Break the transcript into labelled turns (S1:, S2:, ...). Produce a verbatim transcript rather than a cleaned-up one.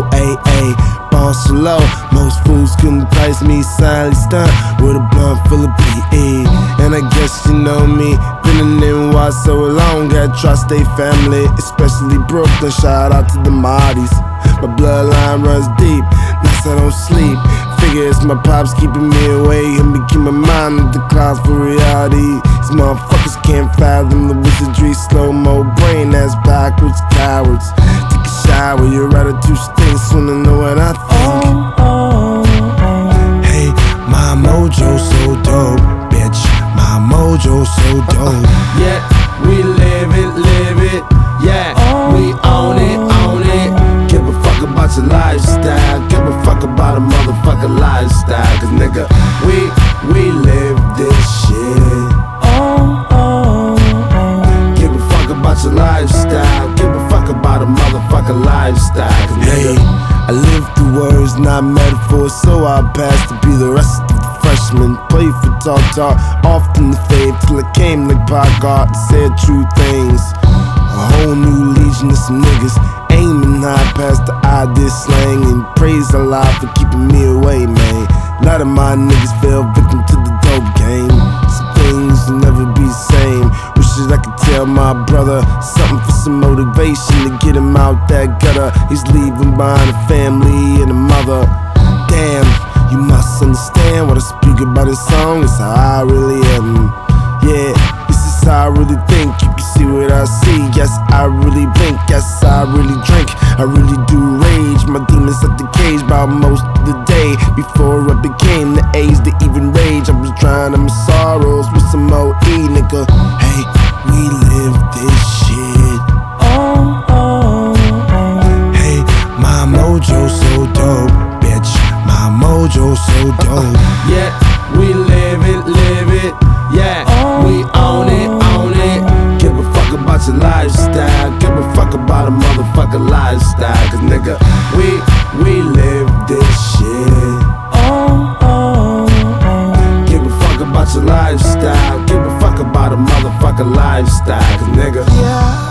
S1: Ayy, ayy, born so low, most fools couldn't price me. Silently stunt with a blunt full of P E. And I guess you know me, been in N Y so long, gotta trust they family, especially Brooklyn. Shout out to the Martys. My bloodline runs deep, nights I don't sleep. Figure it's my pops keeping me away, and me keep my mind on the clouds for reality. These motherfuckers can't fathom the wizardry. Slow-mo brain ass backwards cowards. Take a shower, your attitude stinks, wanna know what I think. Hey, my mojo so dope, bitch. My mojo so dope.
S2: Yeah, we live it, live it. Yeah, we own it, own it. Give a fuck about your lifestyle. Give a fuck about a motherfucking lifestyle. Cause nigga, we, we live this shit. Give a fuck about your lifestyle. Give a fuck about a motherfucking lifestyle. Cause nigga,
S1: hey, I live through words, not metaphors, so I pass to be the rest of the freshmen. Play for talk talk, often the fave, till I came like Pogart and said true things. A whole new legion of some niggas aiming high past the idea slang, and praise Allah for keeping me away, man. A lot of my niggas fell victim to the dope game. Some things will never be the same. Wishes I could tell my brother something for some motivation to get him out that gutter. He's leaving behind a family and a mother. Damn, you must understand what I speak about this song. It's how I really am. Yeah, this is how I really think. You can see what I see. Yes, I really blink. Yes, I really drink. I really do rage. My demons at the cage by most of the day. Before I became the age to even rage, I was trying to my sorrows with some O E, nigga. Hey, we live this shit. Hey, my mojo so dope, bitch. My mojo so dope.
S2: yeah, we live it, live it. Yeah, we own it, own it. Give a fuck about your lifestyle. Give a fuck about a motherfucking lifestyle. Cause nigga, we, we live this shit. Give a fuck about your lifestyle. Give a fuck about a motherfucking lifestyle. Cause nigga,
S1: Yeah.